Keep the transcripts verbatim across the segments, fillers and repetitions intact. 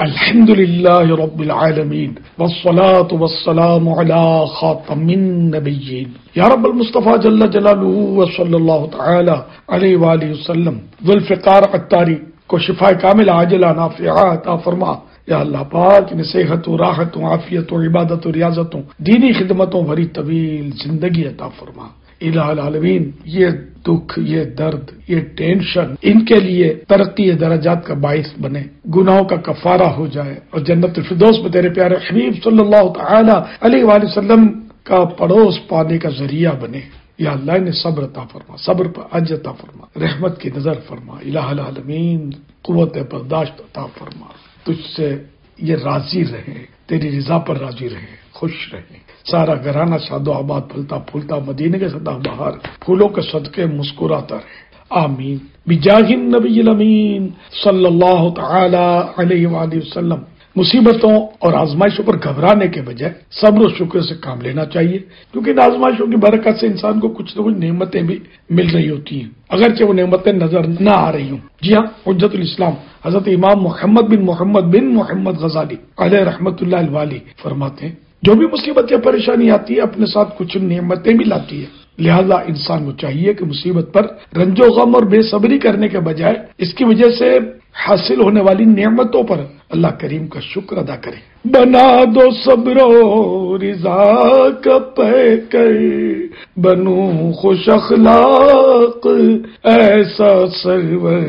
الحمد للہ رب العالمین والصلاة والسلام علی خاتم النبیین یا رب المصطفیٰ جل جلالہ وصلی اللہ تعالی علیہ وآلہ وسلم ذوالفقار عطاری کو شفا کامل عاجلہ نافعہ عطا فرما۔ یا اللہ پاک انہیں صحت و راحت و عافیت و عبادت و ریاضتوں دینی خدمتوں بھری طویل زندگی عطا فرما۔ الہ العالمین، یہ دکھ، یہ درد، یہ ٹینشن ان کے لیے ترقی درجات کا باعث بنے، گناہوں کا کفارہ ہو جائے اور جنت الفردوس میں تیرے پیارے حبیب صلی اللہ تعالی علیہ وآلہ وسلم کا پڑوس پانے کا ذریعہ بنے۔ یا اللہ انہیں صبر عطا فرما، صبر پر اجر عطا فرما، رحمت کی نظر فرما۔ الہ العالمین، قوت برداشت عطا فرما، تجھ سے یہ راضی رہے، تیری رضا پر راضی رہے، خوش رہے، سارا گھرانہ شاد و آباد پھلتا پھولتا مدینے کے سدا بہار پھولوں کے صدقے مسکراتا رہے، آمین بجاہ النبی الامین صلی اللہ تعالی علیہ وآلہ وسلم۔ مصیبتوں اور آزمائشوں پر گھبرانے کے بجائے صبر و شکر سے کام لینا چاہیے، کیونکہ ان آزمائشوں کی برکت سے انسان کو کچھ نہ کچھ نعمتیں بھی مل رہی ہوتی ہیں، اگرچہ وہ نعمتیں نظر نہ آ رہی ہوں۔ جی ہاں، حجت الاسلام حضرت امام محمد بن محمد بن محمد غزالی علیہ رحمت اللہ الوالی فرماتے ہیں، جو بھی مصیبت یا پریشانی آتی ہے اپنے ساتھ کچھ نعمتیں بھی لاتی ہے، لہذا انسان کو چاہیے کہ مصیبت پر رنج و غم اور بے صبری کرنے کے بجائے اس کی وجہ سے حاصل ہونے والی نعمتوں پر اللہ کریم کا شکر ادا کرے۔ بنا دو صبر و رضا کا پیکر، بنو خوش اخلاق ایسا سرور،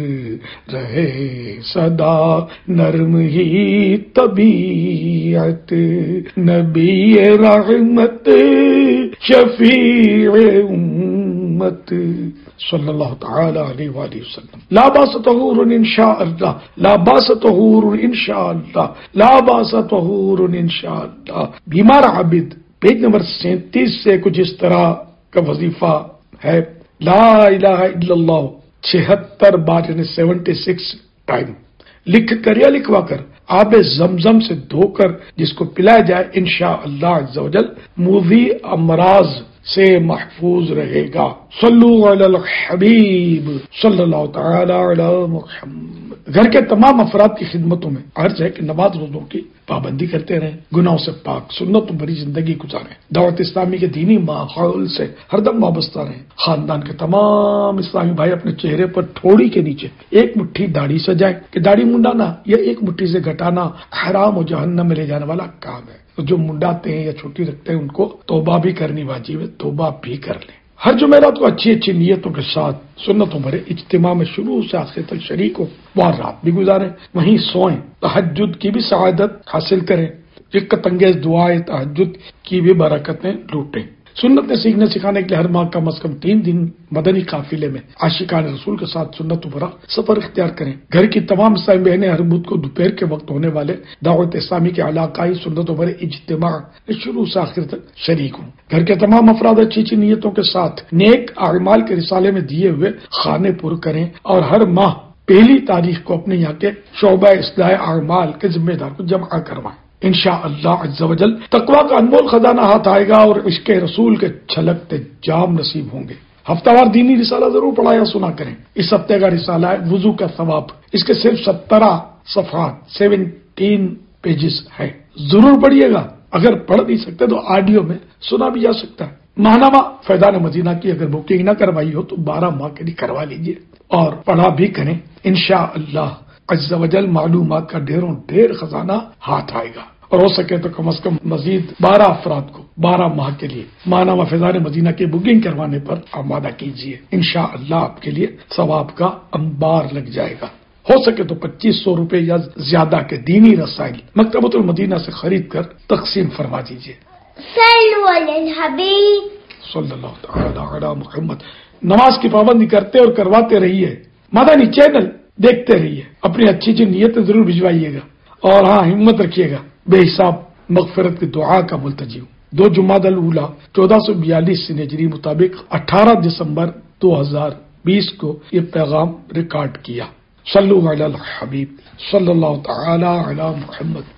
رہے صدا نرم ہی طبیعت، نبی رحمت شفیع امت صلی اللہ تعالی علیہ وآلہ وسلم۔ لا باس طہور انشاء اللہ، لا باس طہور انشاء اللہ، لا باس طہور انشاء اللہ۔ بیمار عابد پیج نمبر سینتیس سے کچھ اس طرح کا وظیفہ ہے، لا الہ الا اللہ چھہتر بار یعنی سیونٹی سکس ٹائم لکھ کر یا لکھوا کر آب زمزم سے دھو کر جس کو پلایا جائے، انشاء اللہ عز و جل موذی امراض سے محفوظ رہے گا۔ صلو علی الحبیب صلی اللہ تعالی علی محمد۔ گھر کے تمام افراد کی خدمتوں میں عرض ہے کہ نماز روزوں کی پابندی کرتے رہیں، گناہوں سے پاک سنتوں بھری زندگی گزاریں، دعوت اسلامی کے دینی ماحول سے ہر دم وابستہ رہیں۔ خاندان کے تمام اسلامی بھائی اپنے چہرے پر تھوڑی کے نیچے ایک مٹھی داڑھی سجائیں کہ داڑھی منڈانا یا ایک مٹھی سے گھٹانا حرام و جہنم میں لے جانے والا کام ہے۔ جو منڈاتے ہیں یا چھوٹی رکھتے ہیں ان کو توبہ بھی کرنی واجب ہے، توبہ بھی کر لیں۔ ہر جمعرات کو اچھی اچھی نیتوں کے ساتھ سنتوں بھرے اجتماع میں شروع سے آخر تک شریک ہو، وہاں رات بھی گزاریں، وہیں سوئیں، تہجد کی بھی سعادت حاصل کریں، دقت انگیز دعائیں تہجد کی بھی برکتیں لوٹیں۔ سنت سیکھنے سکھانے کے لیے ہر ماہ کم از کم تین دن مدنی قافلے میں عاشقان رسول کے ساتھ سنت بھرا سفر اختیار کریں۔ گھر کی تمام اسلامی بہنیں ہر بدھ کو دوپہر کے وقت ہونے والے دعوت اسلامی کے علاقائی سنت بھرے اجتماع شروع سے آخر تک شریک ہوں۔ گھر کے تمام افراد اچھی اچھی نیتوں کے ساتھ نیک اعمال کے رسالے میں دیے ہوئے خانے پر کریں اور ہر ماہ پہلی تاریخ کو اپنے یہاں کے شعبہ اصلاح اعمال کے ذمہ دار کو جمع کروائیں۔ انشاءاللہ عز و جل تقویٰ کا انمول خزانہ ہاتھ آئے گا اور عشق رسول کے چھلکتے جام نصیب ہوں گے۔ ہفتہ وار دینی رسالہ ضرور پڑھا یا سنا کریں۔ اس ہفتے کا رسالہ ہے وضو کا ثواب، اس کے صرف سترہ صفحات سیونٹین پیجز ہے، ضرور پڑھیے گا۔ اگر پڑھ نہیں سکتے تو آڈیو میں سنا بھی جا سکتا ہے۔ ماہنامہ فیضان مدینہ کی اگر بکنگ نہ کروائی ہو تو بارہ ماہ کے لیے کروا لیجیے اور پڑھا بھی کریں۔ انشاءاللہ عز و جل معلومات کا ڈھیروں ڈھیر خزانہ ہاتھ آئے گا، اور ہو سکے تو کم از کم مزید بارہ افراد کو بارہ ماہ کے لیے ماہنامہ فیضان مدینہ کی بکنگ کروانے پر آمادہ کیجیے۔ انشاءاللہ آپ کے لیے ثواب کا انبار لگ جائے گا۔ ہو سکے تو پچیس سو روپے یا زیادہ کے دینی رسائل مکتبۃ المدینہ سے خرید کر تقسیم فرما دیجیے۔ صلو علی الحبیب صلی اللہ تعالی علی محمد۔ نماز کی پابندی کرتے اور کرواتے رہیے، مدنی چینل دیکھتے رہیے، اپنی اچھی اچھی نیتیں ضرور بھجوائیے گا، اور ہاں ہمت رکھیے گا۔ بے حساب مغفرت کی دعا کا ملتجی ہوں۔ دو جمادی الاولیٰ چودہ سو بیالیس ہجری مطابق اٹھارہ دسمبر دو ہزار بیس کو یہ پیغام ریکارڈ کیا۔ صلو علی الحبیب صلی اللہ تعالی علی محمد۔